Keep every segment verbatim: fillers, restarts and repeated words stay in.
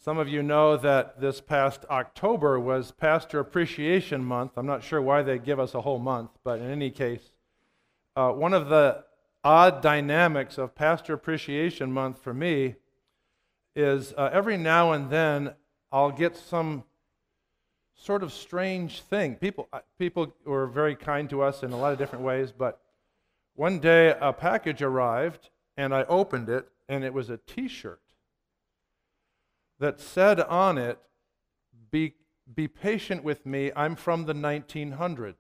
Some of you know that this past October was Pastor Appreciation Month. I'm not sure why they give us a whole month, but in any case, uh, one of the odd dynamics of Pastor Appreciation Month for me is uh, every now and then I'll get some sort of strange thing. People, uh, people were very kind to us in a lot of different ways, but one day a package arrived and I opened it and it was a t-shirt that said on it, be, be patient with me, I'm from the nineteen hundreds.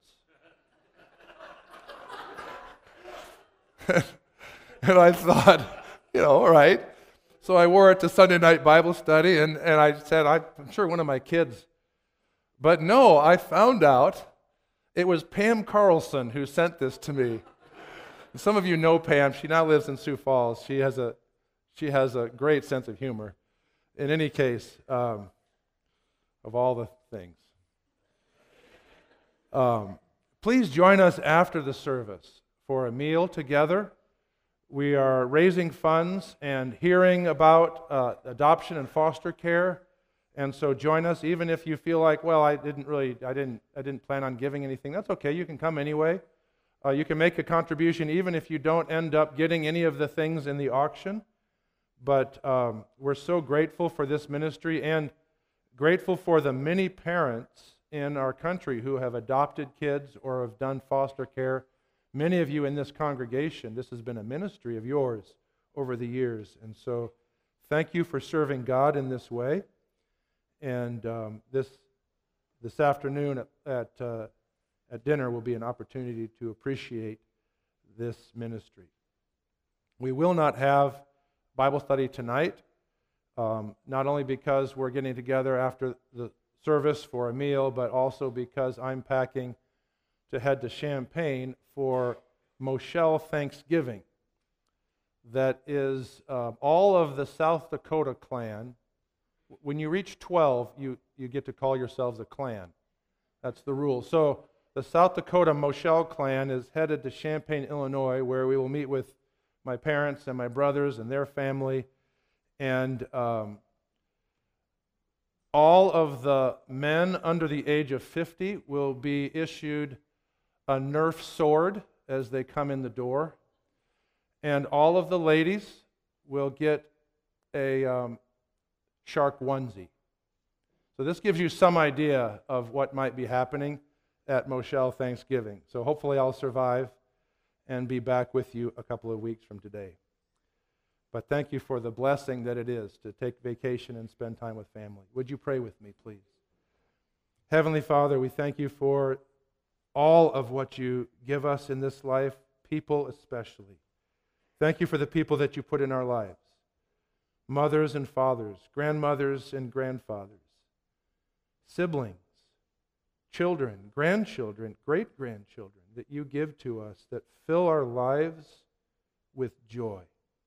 And I thought, you know, all right. So I wore it to Sunday night Bible study, and, and I said, I'm sure one of my kids. But no, I found out it was Pam Carlson who sent this to me. And some of you know Pam. She now lives in Sioux Falls. She has a, she has a great sense of humor. In any case, um, of all the things. Um, please join us after the service for a meal together. We are raising funds and hearing about uh, adoption and foster care, and so join us. Even if you feel like, well, I didn't really, I didn't, I didn't plan on giving anything. That's okay. You can come anyway. Uh, you can make a contribution even if you don't end up getting any of the things in the auction. But um, we're so grateful for this ministry and grateful for the many parents in our country who have adopted kids or have done foster care. Many of you in this congregation, this has been a ministry of yours over the years. And so thank you for serving God in this way. And um, this this afternoon at, at, uh, at dinner will be an opportunity to appreciate this ministry. We will not have Bible study tonight, um, not only because we're getting together after the service for a meal, but also because I'm packing to head to Champaign for Moshel Thanksgiving. That is uh, all of the South Dakota clan. When you reach twelve, you, you get to call yourselves a clan. That's the rule. So the South Dakota Moshel clan is headed to Champaign, Illinois, where we will meet with my parents and my brothers and their family, and um, all of the men under the age of fifty will be issued a Nerf sword as they come in the door, and all of the ladies will get a um, shark onesie. So this gives you some idea of what might be happening at Moshel Thanksgiving. So hopefully I'll survive and be back with you a couple of weeks from today. But thank you for the blessing that it is to take vacation and spend time with family. Would you pray with me, please? Heavenly Father, we thank you for all of what you give us in this life, people especially. Thank you for the people that you put in our lives. Mothers and fathers, grandmothers and grandfathers, siblings, children, grandchildren, great-grandchildren that you give to us that fill our lives with joy.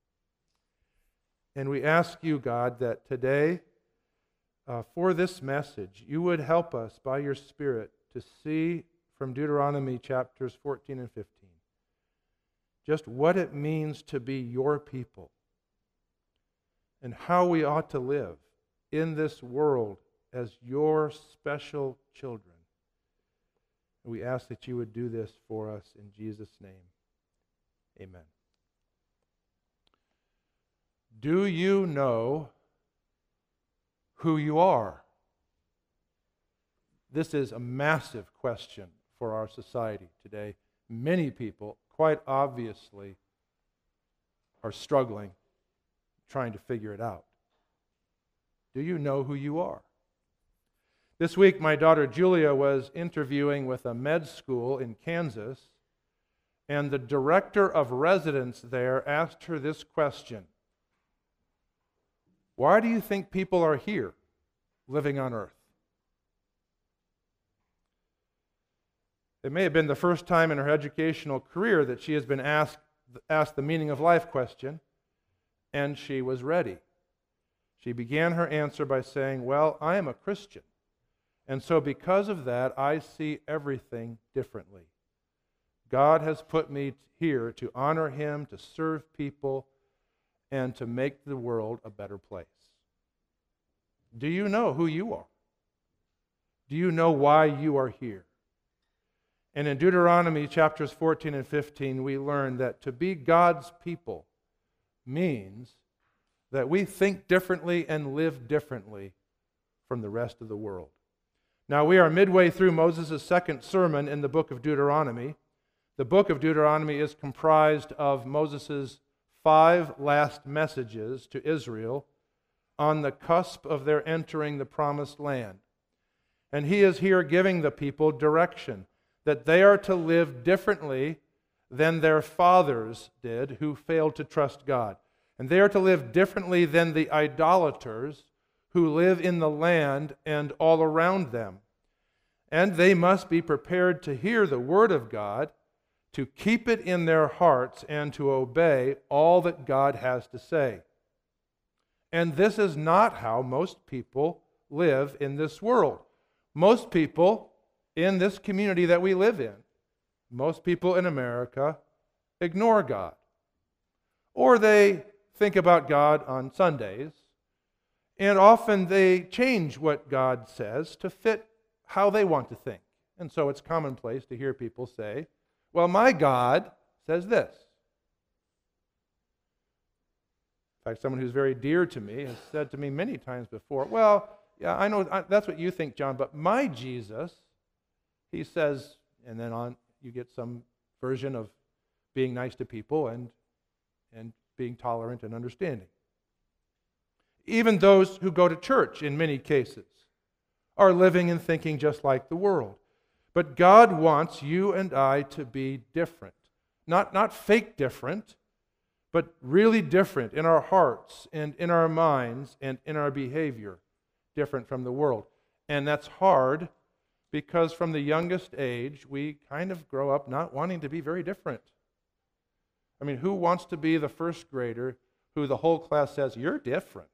And we ask you, God, that today, uh, for this message, you would help us by your Spirit to see from Deuteronomy chapters fourteen and fifteen just what it means to be your people and how we ought to live in this world as your special children. We ask that you would do this for us in Jesus' name. Amen. Do you know who you are? This is a massive question for our society today. Many people, quite obviously, are struggling, trying to figure it out. Do you know who you are? This week, my daughter Julia was interviewing with a med school in Kansas, and the director of residence there asked her this question: why do you think people are here, living on earth? It may have been the first time in her educational career that she has been asked, asked the meaning of life question, and she was ready. She began her answer by saying, well, I am a Christian. And so because of that, I see everything differently. God has put me here to honor Him, to serve people, and to make the world a better place. Do you know who you are? Do you know why you are here? And in Deuteronomy chapters fourteen and fifteen, we learn that to be God's people means that we think differently and live differently from the rest of the world. Now, we are midway through Moses' second sermon in the book of Deuteronomy. The book of Deuteronomy is comprised of Moses' five last messages to Israel on the cusp of their entering the promised land. And he is here giving the people direction that they are to live differently than their fathers did who failed to trust God. And they are to live differently than the idolaters who live in the land and all around them. And they must be prepared to hear the word of God, to keep it in their hearts, and to obey all that God has to say. And this is not how most people live in this world. Most people in this community that we live in, most people in America, ignore God. Or they think about God on Sundays, and often they change what God says to fit how they want to think. And so it's commonplace to hear people say, well, my God says this. In fact, someone who's very dear to me has said to me many times before, well, yeah, I know I, that's what you think, John, but my Jesus, he says, and then on you get some version of being nice to people and, and being tolerant and understanding. Even those who go to church, in many cases, are living and thinking just like the world. But God wants you and I to be different. Not, not fake different, but really different in our hearts and in our minds and in our behavior, different from the world. And that's hard because from the youngest age, we kind of grow up not wanting to be very different. I mean, who wants to be the first grader who the whole class says, you're different?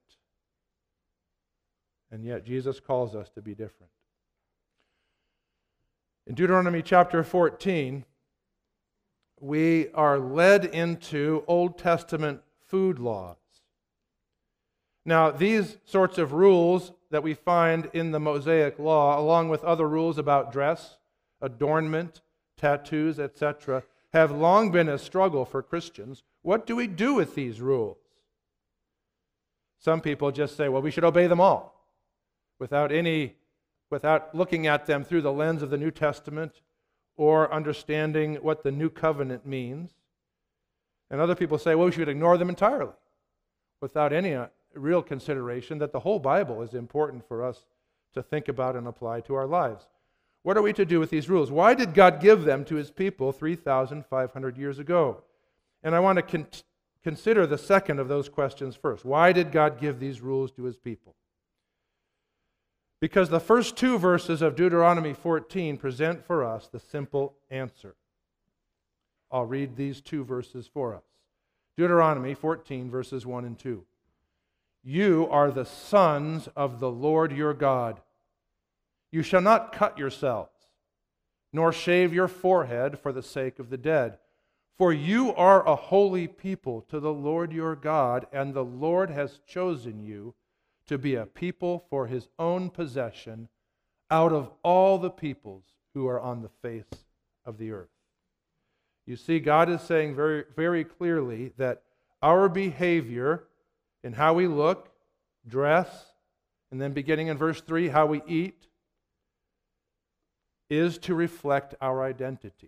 And yet Jesus calls us to be different. In Deuteronomy chapter fourteen, we are led into Old Testament food laws. Now, these sorts of rules that we find in the Mosaic Law, along with other rules about dress, adornment, tattoos, et cetera, have long been a struggle for Christians. What do we do with these rules? Some people just say, well, we should obey them all, without any, without looking at them through the lens of the New Testament or understanding what the New Covenant means. And other people say, well, we should ignore them entirely, without any uh, real consideration that the whole Bible is important for us to think about and apply to our lives. What are we to do with these rules? Why did God give them to His people three thousand five hundred years ago? And I want to con- consider the second of those questions first. Why did God give these rules to His people? Because the first two verses of Deuteronomy fourteen present for us the simple answer. I'll read these two verses for us. Deuteronomy fourteen, verses one and two. You are the sons of the Lord your God. You shall not cut yourselves, nor shave your forehead for the sake of the dead. For you are a holy people to the Lord your God, and the Lord has chosen you to be a people for His own possession out of all the peoples who are on the face of the earth. You see, God is saying very, very clearly that our behavior in how we look, dress, and then beginning in verse three, how we eat, is to reflect our identity.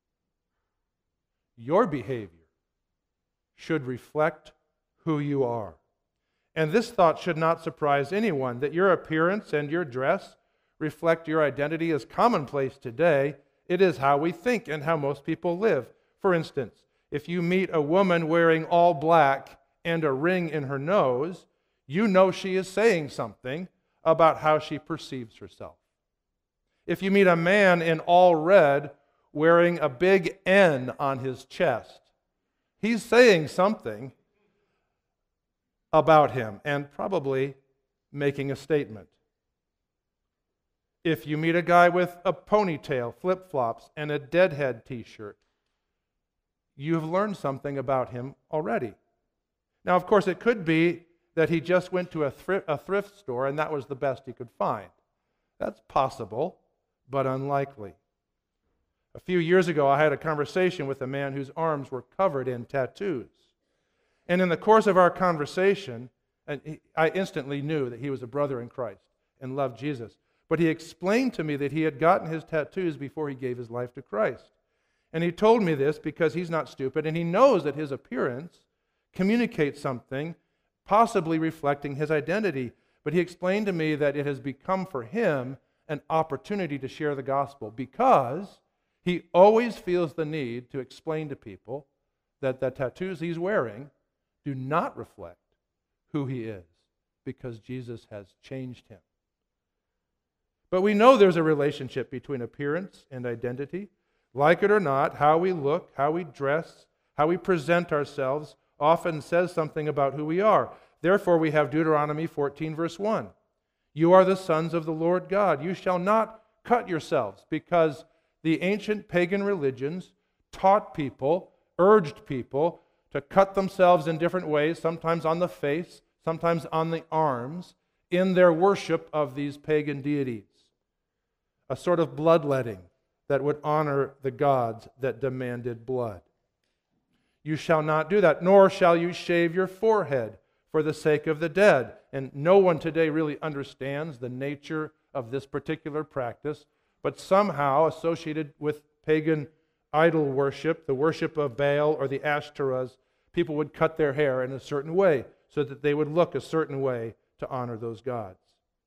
Your behavior should reflect who you are. And this thought should not surprise anyone, that your appearance and your dress reflect your identity is commonplace today. It is how we think and how most people live. For instance, if you meet a woman wearing all black and a ring in her nose, you know she is saying something about how she perceives herself. If you meet a man in all red wearing a big N on his chest, he's saying something about him and probably making a statement. If you meet a guy with a ponytail, flip-flops, and a Deadhead t-shirt, you've learned something about him already. Now, of course, it could be that he just went to a thrift, a thrift store and that was the best he could find. That's possible, but unlikely. A few years ago, I had a conversation with a man whose arms were covered in tattoos. And in the course of our conversation, I instantly knew that he was a brother in Christ and loved Jesus. But he explained to me that he had gotten his tattoos before he gave his life to Christ. And he told me this because he's not stupid, and he knows that his appearance communicates something, possibly reflecting his identity. But he explained to me that it has become for him an opportunity to share the gospel because he always feels the need to explain to people that the tattoos he's wearing do not reflect who he is because Jesus has changed him. But we know there's a relationship between appearance and identity. Like it or not, how we look, how we dress, how we present ourselves often says something about who we are. Therefore, we have Deuteronomy fourteen, verse one. You are the sons of the Lord God. You shall not cut yourselves, because the ancient pagan religions taught people, urged people to cut themselves in different ways, sometimes on the face, sometimes on the arms, in their worship of these pagan deities. A sort of bloodletting that would honor the gods that demanded blood. You shall not do that, nor shall you shave your forehead for the sake of the dead. And no one today really understands the nature of this particular practice, but somehow associated with pagan idol worship, the worship of Baal or the Ashtoreths, people would cut their hair in a certain way so that they would look a certain way to honor those gods.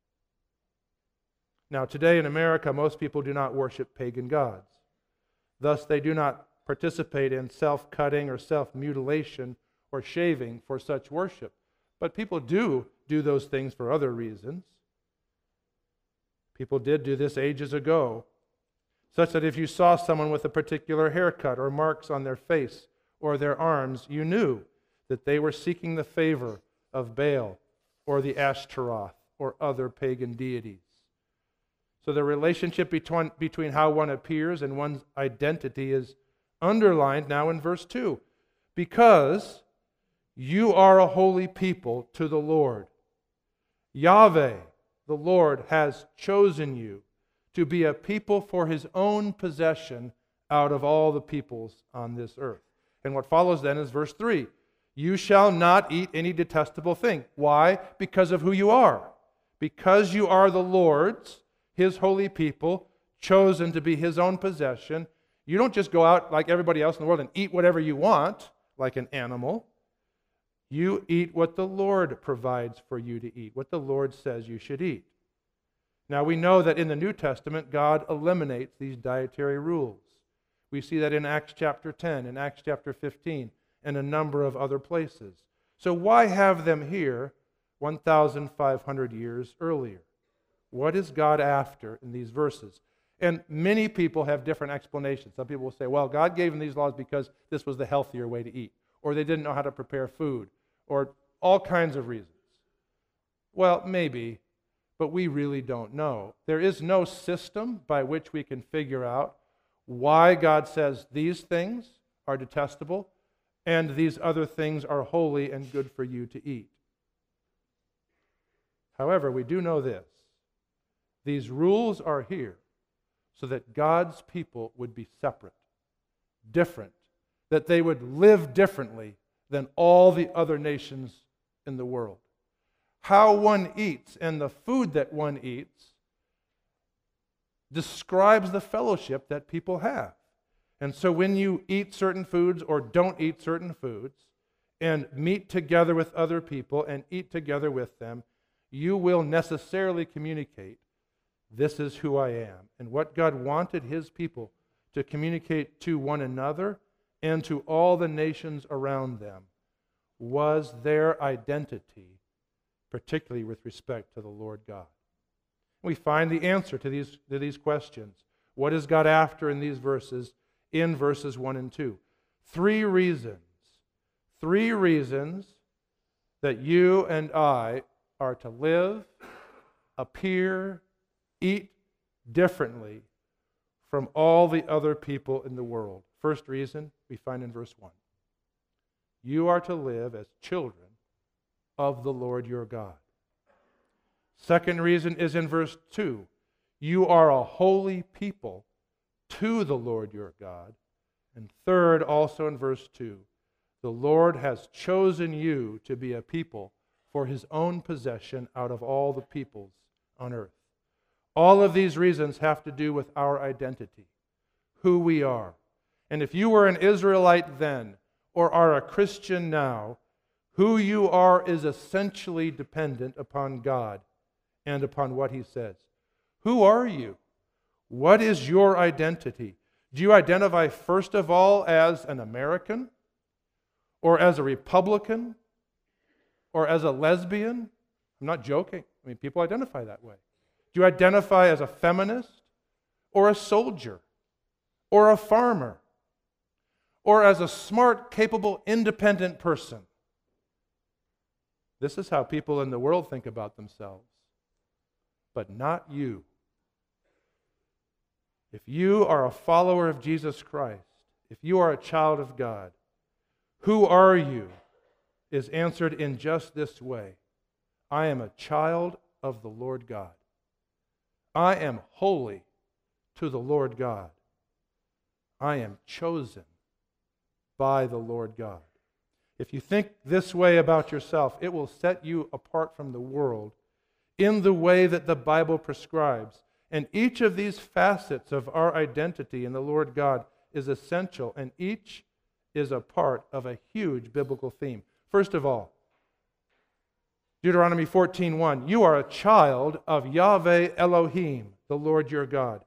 Now, today in America, most people do not worship pagan gods. Thus, they do not participate in self-cutting or self-mutilation or shaving for such worship. But people do do those things for other reasons. People did do this ages ago, such that if you saw someone with a particular haircut or marks on their face or their arms, you knew that they were seeking the favor of Baal or the Ashtaroth or other pagan deities. So the relationship between, between how one appears and one's identity is underlined now in verse two. Because you are a holy people to the Lord. Yahweh, the Lord, has chosen you to be a people for His own possession out of all the peoples on this earth. And what follows then is verse three. You shall not eat any detestable thing. Why? Because of who you are. Because you are the Lord's, His holy people, chosen to be His own possession. You don't just go out like everybody else in the world and eat whatever you want, like an animal. You eat what the Lord provides for you to eat, what the Lord says you should eat. Now we know that in the New Testament, God eliminates these dietary rules. We see that in Acts chapter ten, in Acts chapter fifteen, and a number of other places. So why have them here one thousand five hundred years earlier? What is God after in these verses? And many people have different explanations. Some people will say, well, God gave them these laws because this was the healthier way to eat, or they didn't know how to prepare food, or all kinds of reasons. Well, maybe, but we really don't know. There is no system by which we can figure out why God says these things are detestable and these other things are holy and good for you to eat. However, we do know this. These rules are here so that God's people would be separate, different, that they would live differently than all the other nations in the world. How one eats and the food that one eats describes the fellowship that people have. And so when you eat certain foods or don't eat certain foods and meet together with other people and eat together with them, you will necessarily communicate, this is who I am. And what God wanted His people to communicate to one another and to all the nations around them was their identity, particularly with respect to the Lord God. We find the answer to these, to these questions. What is God after in these verses? In verses one and two. Three reasons. Three reasons that you and I are to live, appear, eat differently from all the other people in the world. First reason we find in verse one. You are to live as children of the Lord your God. Second reason is in verse two. You are a holy people to the Lord your God. And third, also in verse two, the Lord has chosen you to be a people for his own possession out of all the peoples on earth. All of these reasons have to do with our identity, who we are. And if you were an Israelite then, or are a Christian now, who you are is essentially dependent upon God and upon what he says. Who are you? What is your identity? Do you identify first of all as an American? Or as a Republican? Or as a lesbian? I'm not joking. I mean, people identify that way. Do you identify as a feminist? Or a soldier? Or a farmer? Or as a smart, capable, independent person? This is how people in the world think about themselves. But not you. If you are a follower of Jesus Christ, if you are a child of God, who are you is answered in just this way. I am a child of the Lord God. I am holy to the Lord God. I am chosen by the Lord God. If you think this way about yourself, it will set you apart from the world in the way that the Bible prescribes. And each of these facets of our identity in the Lord God is essential, and each is a part of a huge biblical theme. First of all, Deuteronomy fourteen one, you are a child of Yahweh Elohim, the Lord your God.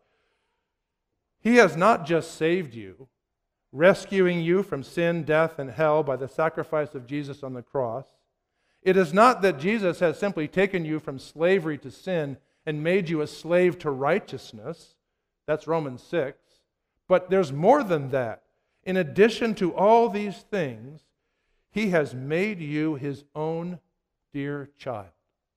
He has not just saved you, rescuing you from sin, death, and hell by the sacrifice of Jesus on the cross. It is not that Jesus has simply taken you from slavery to sin and made you a slave to righteousness. That's Romans six. But there's more than that. In addition to all these things, he has made you his own dear child.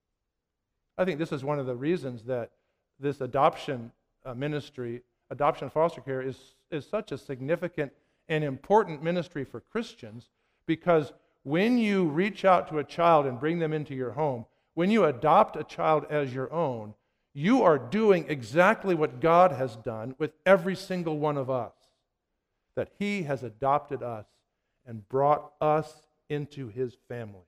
I think this is one of the reasons that this adoption uh, ministry, adoption foster care, is, is such a significant and important ministry for Christians, because when you reach out to a child and bring them into your home, when you adopt a child as your own, you are doing exactly what God has done with every single one of us. That he has adopted us and brought us into his family.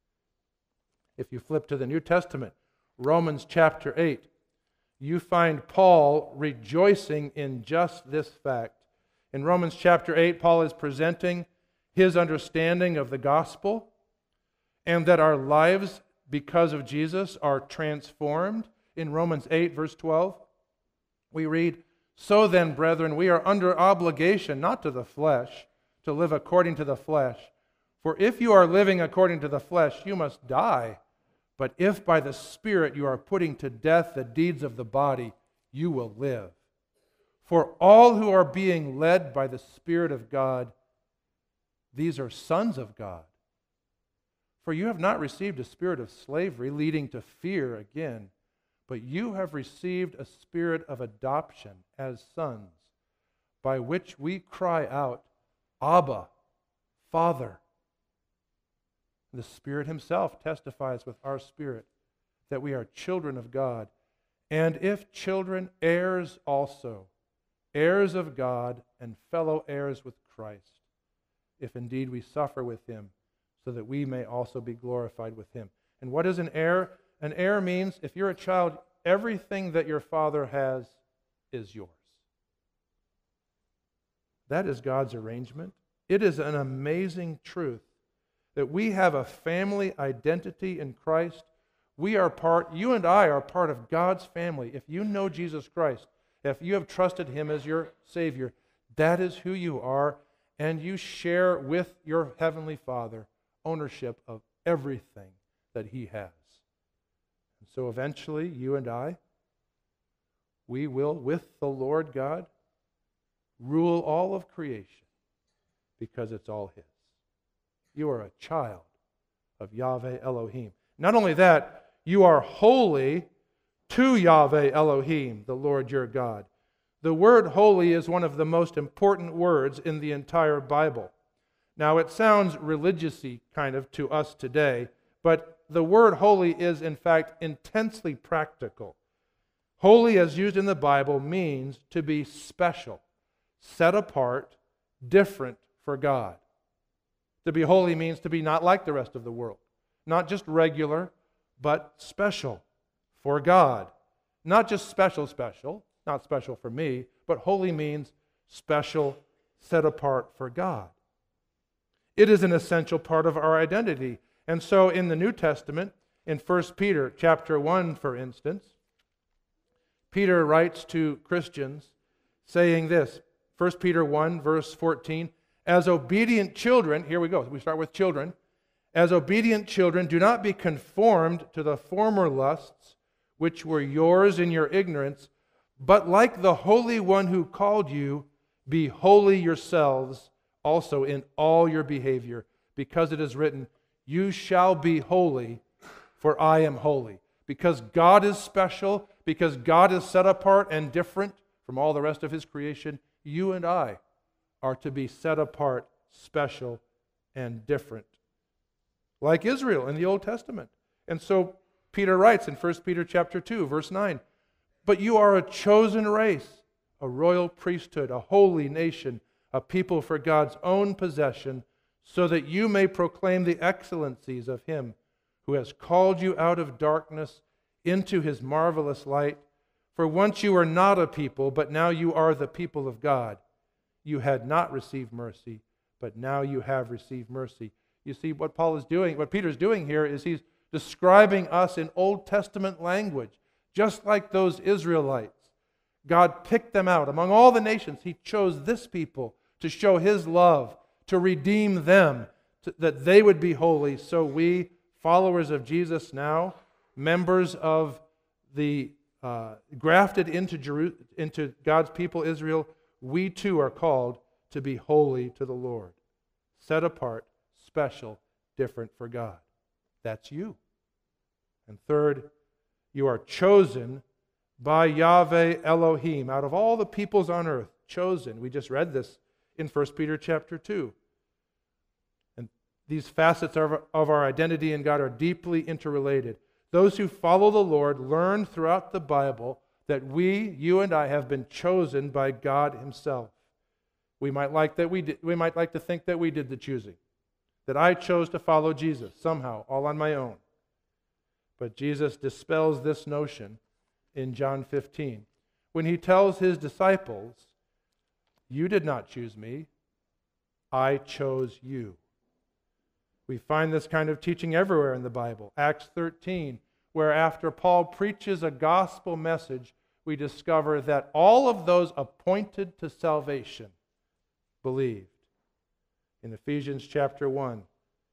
If you flip to the New Testament, Romans chapter eight, you find Paul rejoicing in just this fact. In Romans chapter eight, Paul is presenting his understanding of the gospel, and that our lives, because of Jesus, are transformed. In Romans eight, verse twelve, we read, so then, brethren, we are under obligation, not to the flesh, to live according to the flesh. For if you are living according to the flesh, you must die. But if by the Spirit you are putting to death the deeds of the body, you will live. For all who are being led by the Spirit of God, these are sons of God. For you have not received a spirit of slavery, leading to fear again, but you have received a spirit of adoption as sons, by which we cry out, Abba, Father. The Spirit himself testifies with our spirit that we are children of God, and if children, heirs also, heirs of God and fellow heirs with Christ, if indeed we suffer with him, so that we may also be glorified with him. And what is an heir? An heir means, if you're a child, everything that your father has is yours. That is God's arrangement. It is an amazing truth that we have a family identity in Christ. We are part, you and I are part of God's family. If you know Jesus Christ, if you have trusted him as your Savior, that is who you are, and you share with your Heavenly Father ownership of everything that he has. And so eventually, you and I, we will, with the Lord God, rule all of creation because it's all his. You are a child of Yahweh Elohim. Not only that, you are holy to Yahweh Elohim, the Lord your God. The word holy is one of the most important words in the entire Bible. Now, it sounds religious-y kind of to us today, but the word holy is, in fact, intensely practical. Holy, as used in the Bible, means to be special, set apart, different for God. To be holy means to be not like the rest of the world, not just regular, but special for God. Not just special, special, not special for me, but holy means special, set apart for God. It is an essential part of our identity. And so in the New Testament, in First Peter chapter one, for instance, Peter writes to Christians saying this, First Peter one, verse fourteen, as obedient children, here we go, we start with children, as obedient children, do not be conformed to the former lusts which were yours in your ignorance, but like the Holy One who called you, be holy yourselves also in all your behavior, because it is written, you shall be holy, for I am holy. Because God is special, because God is set apart and different from all the rest of His creation, you and I are to be set apart, special, and different. Like Israel in the Old Testament. And so Peter writes in First Peter chapter two, verse nine, but you are a chosen race, a royal priesthood, a holy nation, a people for God's own possession, so that you may proclaim the excellencies of Him who has called you out of darkness into His marvelous light. For once you were not a people, but now you are the people of God. You had not received mercy, but now you have received mercy. You see, what Paul is doing, what Peter's doing here is he's describing us in Old Testament language, just like those Israelites. God picked them out. Among all the nations, He chose this people to show His love, to redeem them, to, that they would be holy. So we, followers of Jesus now, members of the uh, grafted into, Jeru- into God's people Israel, we too are called to be holy to the Lord, set apart, special, different for God. That's you. And third, you are chosen by Yahweh Elohim. Out of all the peoples on earth, chosen. We just read this in First Peter chapter two. And these facets of our, of our identity in God are deeply interrelated. Those who follow the Lord learn throughout the Bible that we, you and I, have been chosen by God Himself. We might like that we did, we might like to think that we did the choosing, that I chose to follow Jesus somehow, all on my own. But Jesus dispels this notion in John fifteen when He tells His disciples, you did not choose me, I chose you. We find this kind of teaching everywhere in the Bible. Acts thirteen, where after Paul preaches a gospel message, we discover that all of those appointed to salvation believed. In Ephesians chapter one,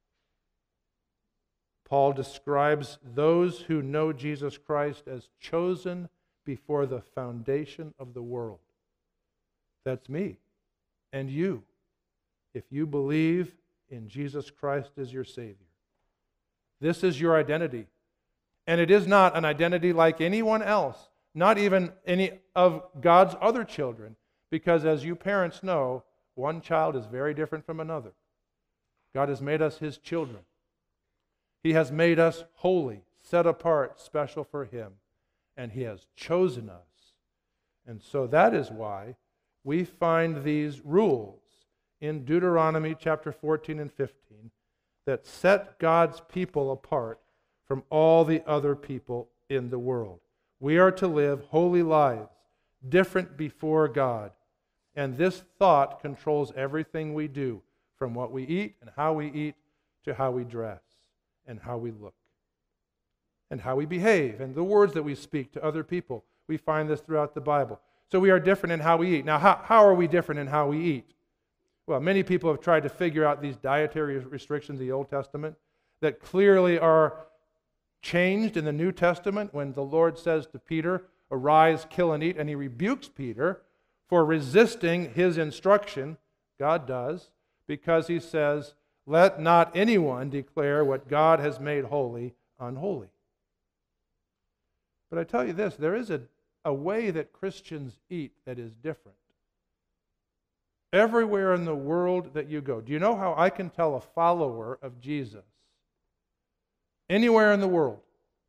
Paul describes those who know Jesus Christ as chosen before the foundation of the world. That's me and you, if you believe in Jesus Christ as your Savior. This is your identity. And it is not an identity like anyone else, not even any of God's other children, because as you parents know, one child is very different from another. God has made us His children. He has made us holy, set apart, special for Him, and He has chosen us. And so that is why we find these rules in Deuteronomy chapter fourteen and fifteen that set God's people apart from all the other people in the world. We are to live holy lives, different before God. And this thought controls everything we do, from what we eat and how we eat to how we dress and how we look and how we behave and the words that we speak to other people. We find this throughout the Bible. So we are different in how we eat. Now, how, how are we different in how we eat? Well, many people have tried to figure out these dietary restrictions of the Old Testament that clearly are changed in the New Testament when the Lord says to Peter, arise, kill and eat, and He rebukes Peter for resisting His instruction. God does, because He says, let not anyone declare what God has made holy unholy. But I tell you this, there is a, a way that Christians eat that is different. Everywhere in the world that you go, do you know how I can tell a follower of Jesus anywhere in the world,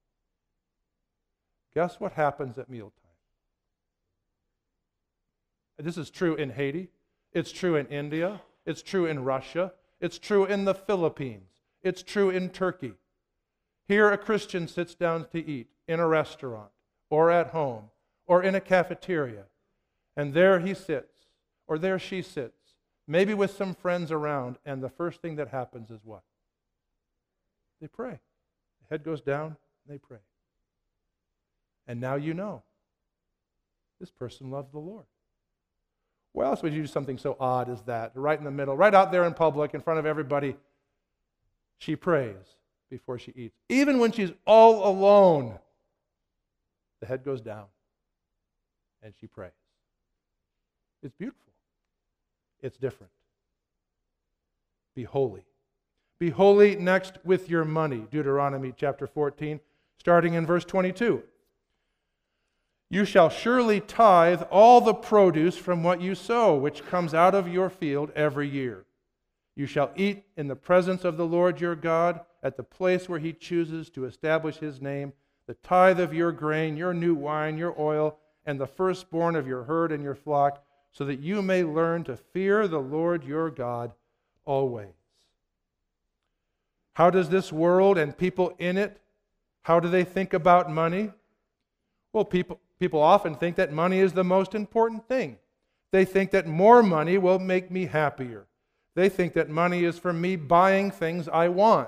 guess what happens at mealtime? This is true in Haiti. It's true in India. It's true in Russia. It's true in the Philippines. It's true in Turkey. Here a Christian sits down to eat in a restaurant or at home or in a cafeteria, and there he sits or there she sits, maybe with some friends around, and the first thing that happens is what? They pray. The head goes down, and they pray. And now you know, this person loves the Lord. Why else would you do something so odd as that? Right in the middle, right out there in public, in front of everybody, she prays before she eats. Even when she's all alone, the head goes down, and she prays. It's beautiful. It's different. Be holy. Be holy next with your money. Deuteronomy chapter fourteen, starting in verse twenty-two. You shall surely tithe all the produce from what you sow, which comes out of your field every year. You shall eat in the presence of the Lord your God at the place where he chooses to establish his name, the tithe of your grain, your new wine, your oil, and the firstborn of your herd and your flock, so that you may learn to fear the Lord your God always. How does this world and people in it, how do they think about money? Well, people, people often think that money is the most important thing. They think that more money will make me happier. They think that money is for me buying things I want.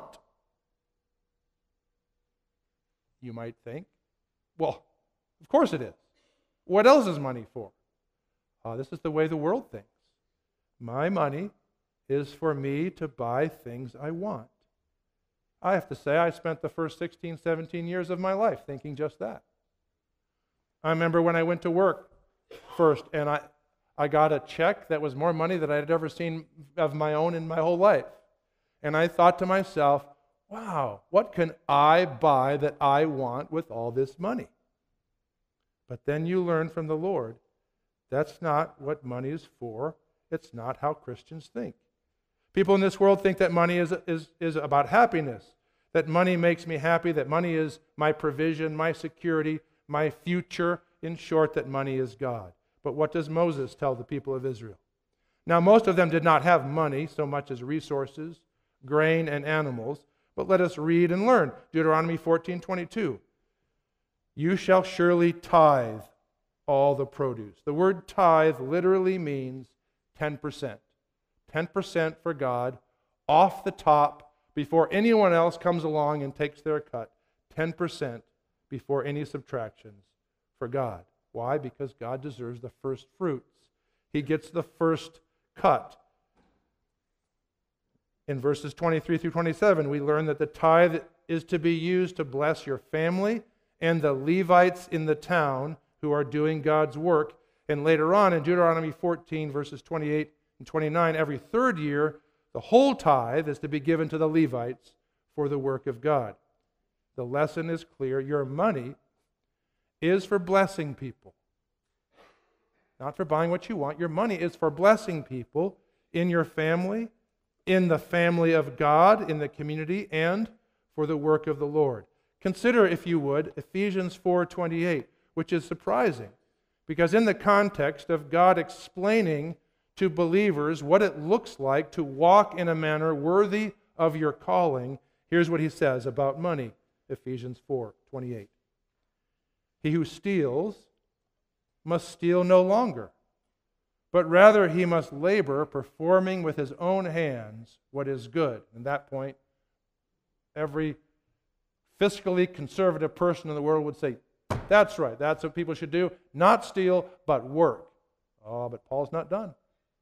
You might think, well, of course it is. What else is money for? Uh, this is the way the world thinks. My money is for me to buy things I want. I have to say, I spent the first sixteen, seventeen years of my life thinking just that. I remember when I went to work first, and I, I got a check that was more money than I had ever seen of my own in my whole life. And I thought to myself, wow, what can I buy that I want with all this money? But then you learn from the Lord, that's not what money is for. It's not how Christians think. People in this world think that money is, is, is about happiness, that money makes me happy, that money is my provision, my security, my future. In short, that money is God. But what does Moses tell the people of Israel? Now, most of them did not have money so much as resources, grain, and animals, but let us read and learn. Deuteronomy fourteen twenty-two. You shall surely tithe all the produce. The word tithe literally means ten percent. ten percent for God, off the top, before anyone else comes along and takes their cut. ten percent before any subtractions for God. Why? Because God deserves the first fruits. He gets the first cut. In verses twenty-three through twenty-seven, we learn that the tithe is to be used to bless your family and the Levites in the town who are doing God's work. And later on in Deuteronomy fourteen, verses twenty-eight and twenty-nine, every third year, the whole tithe is to be given to the Levites for the work of God. The lesson is clear. Your money is for blessing people, not for buying what you want. Your money is for blessing people in your family, in the family of God, in the community, and for the work of the Lord. Consider, if you would, Ephesians four twenty-eight, which is surprising, because in the context of God explaining to believers what it looks like to walk in a manner worthy of your calling, here's what he says about money, Ephesians four twenty-eight. He who steals must steal no longer, but rather he must labor, performing with his own hands what is good. At that point, every fiscally conservative person in the world would say, that's right, that's what people should do. Not steal, but work. Oh, but Paul's not done.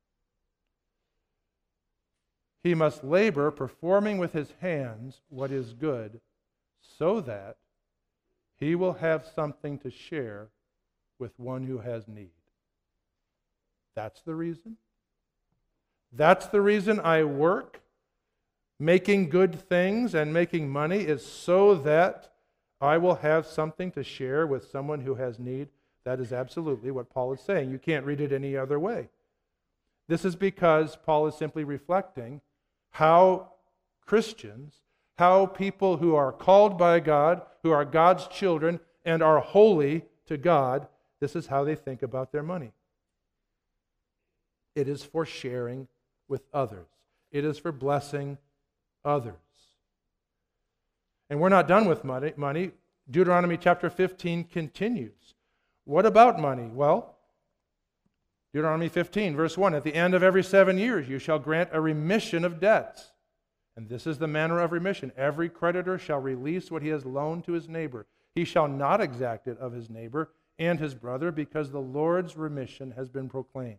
He must labor, performing with his hands what is good, so that he will have something to share with one who has need. That's the reason. That's the reason I work. Making good things and making money is so that I will have something to share with someone who has need. That is absolutely what Paul is saying. You can't read it any other way. This is because Paul is simply reflecting how Christians how people who are called by God, who are God's children, and are holy to God, this is how they think about their money. It is for sharing with others. It is for blessing others. And we're not done with money. money. Deuteronomy chapter fifteen continues. What about money? Well, Deuteronomy fifteen, verse one, at the end of every seven years you shall grant a remission of debts. And this is the manner of remission. Every creditor shall release what he has loaned to his neighbor. He shall not exact it of his neighbor and his brother, because the Lord's remission has been proclaimed.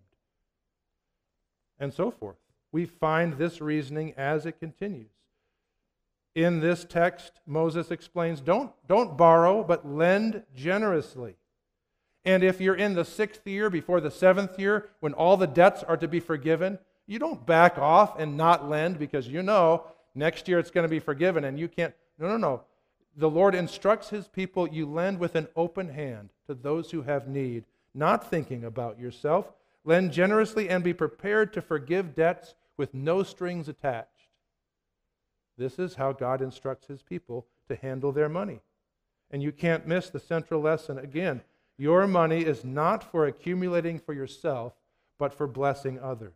And so forth. We find this reasoning as it continues. In this text, Moses explains, don't, don't borrow, but lend generously. And if you're in the sixth year before the seventh year, when all the debts are to be forgiven, you don't back off and not lend because you know next year it's going to be forgiven and you can't. No, no, no. The Lord instructs His people, you lend with an open hand to those who have need, not thinking about yourself. Lend generously and be prepared to forgive debts with no strings attached. This is how God instructs His people to handle their money. And you can't miss the central lesson again. Your money is not for accumulating for yourself, but for blessing others.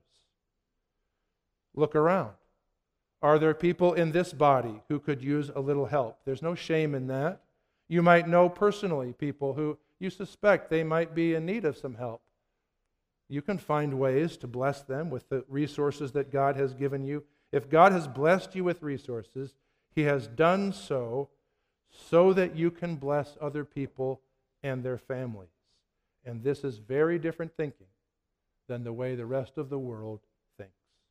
Look around. Are there people in this body who could use a little help? There's no shame in that. You might know personally people who you suspect they might be in need of some help. You can find ways to bless them with the resources that God has given you. If God has blessed you with resources, He has done so so that you can bless other people and their families. And this is very different thinking than the way the rest of the world thinks.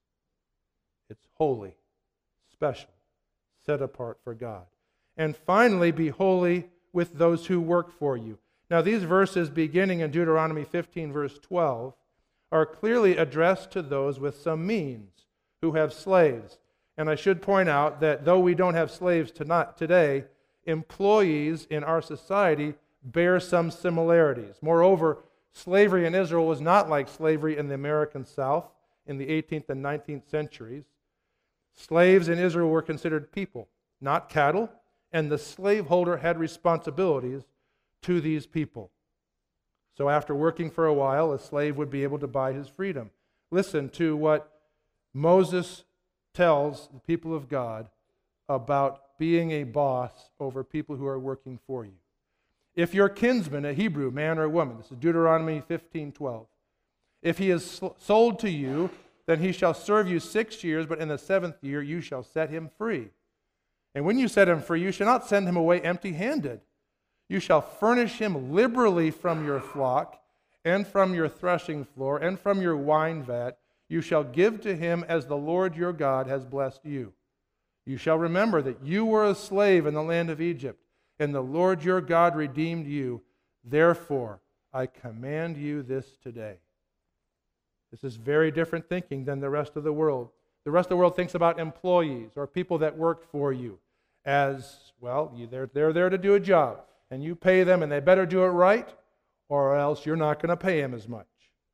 It's holy, special, set apart for God. And finally, be holy with those who work for you. Now, these verses beginning in Deuteronomy fifteen, verse twelve, are clearly addressed to those with some means who have slaves. And I should point out that though we don't have slaves tonight, today, employees in our society bear some similarities. Moreover, slavery in Israel was not like slavery in the American South in the eighteenth and nineteenth centuries. Slaves in Israel were considered people, not cattle, and the slaveholder had responsibilities to these people. So after working for a while, a slave would be able to buy his freedom. Listen to what Moses tells the people of God about being a boss over people who are working for you. If your kinsman, a Hebrew man or woman, this is Deuteronomy fifteen twelve, if he is sold to you, then he shall serve you six years, but in the seventh year you shall set him free. And when you set him free, you shall not send him away empty-handed. You shall furnish him liberally from your flock, and from your threshing floor, and from your wine vat. You shall give to him as the Lord your God has blessed you. You shall remember that you were a slave in the land of Egypt, and the Lord your God redeemed you. Therefore, I command you this today. This is very different thinking than the rest of the world. The rest of the world thinks about employees or people that work for you as, well, they're, they're there to do a job, and you pay them, and they better do it right, or else you're not going to pay them as much.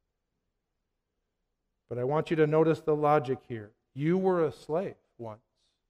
But I want you to notice the logic here. You were a slave once.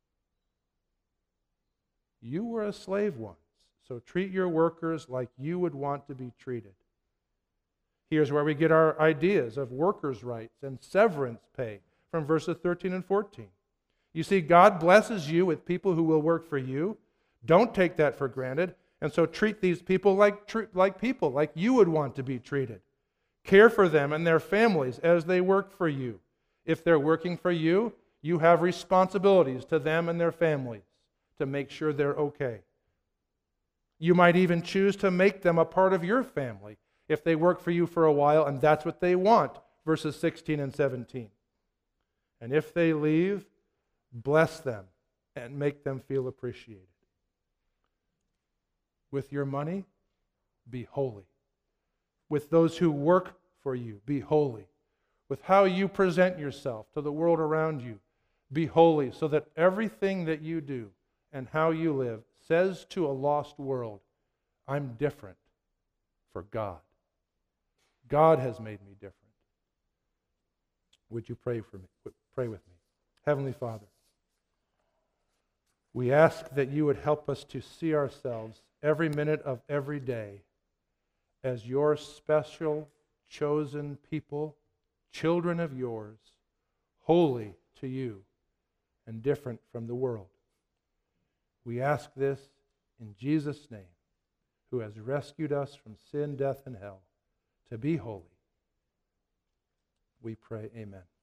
You were a slave once. So treat your workers like you would want to be treated. Here's where we get our ideas of workers' rights and severance pay from verses thirteen and fourteen. You see, God blesses you with people who will work for you. Don't take that for granted. And so treat these people like, like people, like you would want to be treated. Care for them and their families as they work for you. If they're working for you, you have responsibilities to them and their families to make sure they're okay. You might even choose to make them a part of your family if they work for you for a while and that's what they want, verses sixteen and seventeen. And if they leave, bless them and make them feel appreciated. With your money, be holy. With those who work for you, be holy. With how you present yourself to the world around you, be holy, so that everything that you do and how you live says to a lost world, I'm different for God. God has made me different. Would you pray for me? Pray with me. Heavenly Father, We ask that you would help us to see ourselves every minute of every day as your special, chosen people, children of yours, holy to you and different from the world. We ask this in Jesus' name, who has rescued us from sin, death, and hell, to be holy. We pray, amen.